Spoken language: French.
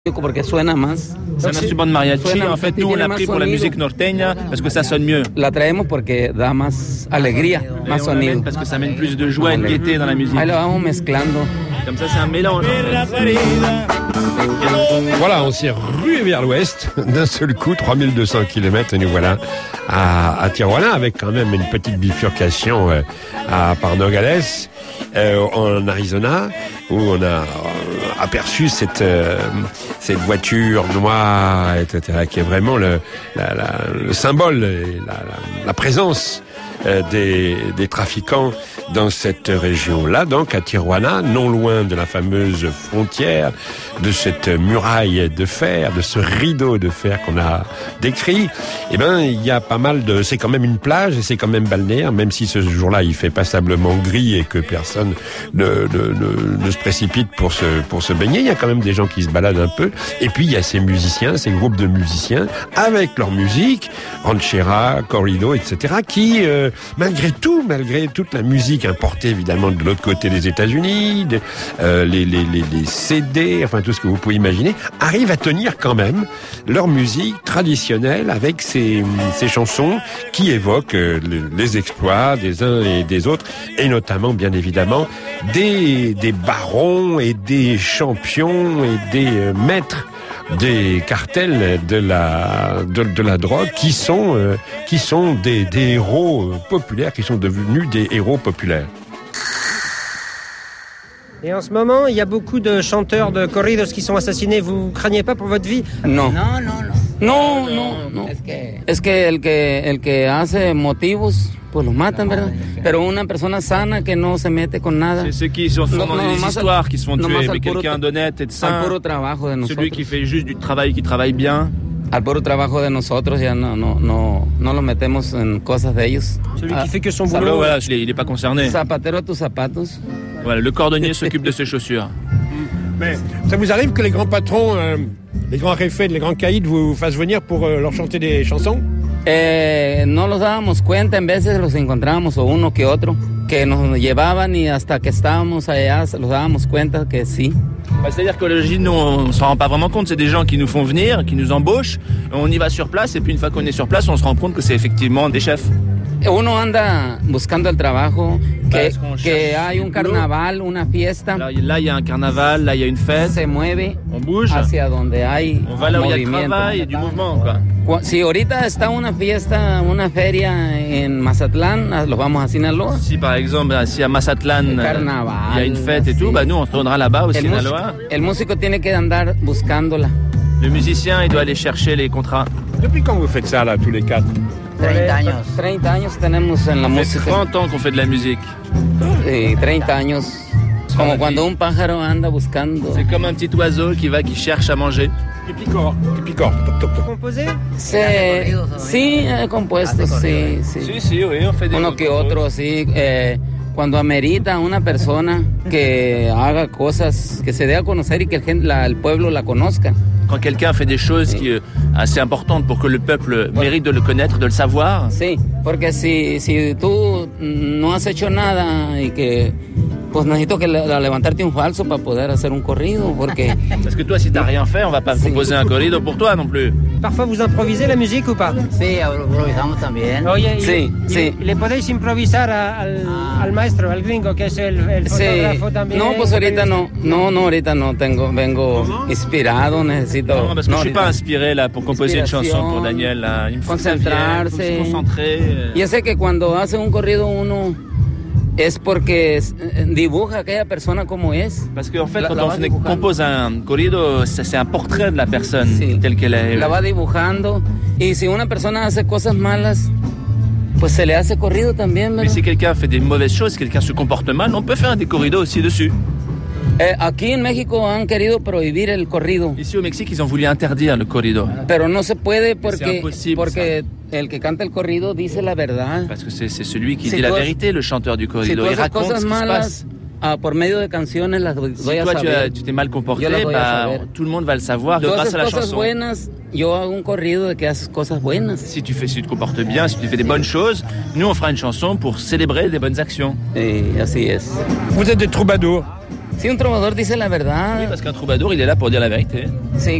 Porque suena más. C'est un instrument de mariachi. En fait, nous, on l'a pris pour la musique norteña parce que ça sonne mieux. La traemos porque da más alegría, más sonido. Parce que ça amène plus de joie et de gaieté dans la musique. Ahí lo vamos mezclando. Comme ça, c'est un mélange. En fait. Voilà, on s'est rué vers l'ouest d'un seul coup, 3200 km, et nous voilà à Tijuana, avec quand même une petite bifurcation à Nogales, en Arizona, où on a aperçu cette voiture noire, etc., qui est vraiment le symbole, la présence des trafiquants dans cette région-là, donc à Tijuana, non loin de la fameuse frontière, de cette muraille de fer, de ce rideau de fer qu'on a décrit. Eh ben, il y a pas mal de... C'est quand même une plage et c'est quand même balnéaire, même si ce jour-là il fait passablement gris et que personne ne se précipite pour se baigner. Il y a quand même des gens qui se baladent un peu. Et puis il y a ces musiciens, ces groupes de musiciens avec leur musique, ranchera, corrido, etc., qui malgré toute la musique importée évidemment de l'autre côté des États-Unis, les CD, enfin tout ce que vous pouvez imaginer, arrivent à tenir quand même leur musique traditionnelle avec ces chansons qui évoquent les exploits des uns et des autres, et notamment bien évidemment des barons et des champions et des maîtres des cartels de la drogue qui sont des héros populaires, qui sont devenus des héros populaires. Et en ce moment, il y a beaucoup de chanteurs de corridos qui sont assassinés. Vous craignez pas pour votre vie? No. Es que el que hace motivos, pues los matan, ¿verdad? Pero una persona sana que no se mete con nada. C'est ceux qui sont dans des histoires qui se font tuer, mais quelqu'un d'honnête et de sain. Al puro trabajo de nosotros. Celui qui fait juste du travail, qui travaille bien. Al puro trabajo de nosotros, ya no lo metemos en cosas de ellos. Celui qui fait que son boulot. Voilà, il est pas concerné. Zapatero a tus zapatos. Voilà, le cordonnier s'occupe de ses chaussures. Mais ça vous arrive que les grands patrons, les grands jefes, les grands caïds vous fassent venir pour leur chanter des chansons? No los dábamos cuenta, en veces los encontrábamos o uno que otro, que nos llevaban y hasta que estábamos allá los dábamos cuenta que sí. C'est-à-dire que l'origine, nous, on ne s'en rend pas vraiment compte. C'est des gens qui nous font venir, qui nous embauchent. On y va sur place et puis une fois qu'on est sur place, on se rend compte que c'est effectivement des chefs. Uno anda buscando el trabajo, que hay un carnaval, una fiesta. Là, il y a un carnaval, là, il y a une fête. Se mueve. On bouge. Hacia donde hay on va là où il y a du travail et du mouvement, quoi. Si ahorita está una fiesta, una feria en Mazatlán, los vamos a Sinaloa. Si par exemple, si à Mazatlán, il y a une fête et tout, bah nous on se rendra là-bas au Sinaloa. El músico tiene que andar buscándola. Le musicien, il doit aller chercher les contrats. Depuis quand vous faites ça là, tous les quatre? 30 años tenemos en la música. 30 ans qu'on fait de la musique. Sí, 30 años. Como cuando un pájaro anda buscando. C'est comme un petit oiseau qui cherche à manger. Qui picore. Composé? Sí, compuestos, sí. Sí, oui, on fait des uno que otro, sí. Cuando amerita una persona que haga cosas, que se dé a conocer y que el pueblo la conozca. Quand quelqu'un fait des choses qui assez importantes pour que le peuple mérite de le connaître, de le savoir. Sí, porque si tú no has hecho nada y que pues necesito que levantarte un falso para poder hacer un corrido, porque parce que toi si t'as rien fait, on va pas composer un corrido pour toi non plus. Parfois vous improvisez la musique ou pas? Sí, improvisamos también. Oye, sí. ¿Le podéis improvisar al maestro, al gringo, que es el fotógrafo también? No, pues ahorita no, ahorita no vengo inspirado, necesito... Non, parce que je suis pas inspiré là pour composer une chanson pour Daniel. Là. Il me faut concentrarse. Se concentrer. Yo sé que cuando hace un corrido uno es porque dibuja a aquella persona como es. Parce qu'en fait, quand on compose un corrido, c'est un portrait de la personne telle qu'elle est. La va dibujando. Y si una persona hace cosas malas, pues se le hace corrido también, ¿verdad? Mais si quelqu'un fait des mauvaises choses, si quelqu'un se comporte mal, on peut faire des corridos aussi dessus. Aquí en México han querido prohibir el corrido. Ici au Mexique, ils ont voulu interdire le corrido. Pero no se puede porque el que canta el corrido dice la verdad. Parce que c'est celui qui dit la vérité, le chanteur du corrido. Il raconte ce qui se passe. Por medio de canciones las voy a saber. Si toi tu t'es mal comporté, tout le monde va le savoir grâce à la chanson. Buenas, yo hago un corrido de que haces cosas buenas. Si tu te comportes bien, si tu fais des bonnes choses, nous on fera une chanson pour célébrer des bonnes actions. Et así es. Vous êtes des troubadours. Si un trovador dice la verdad. Oui, parce qu'un troubadour, il est là pour dire la vérité. Sí,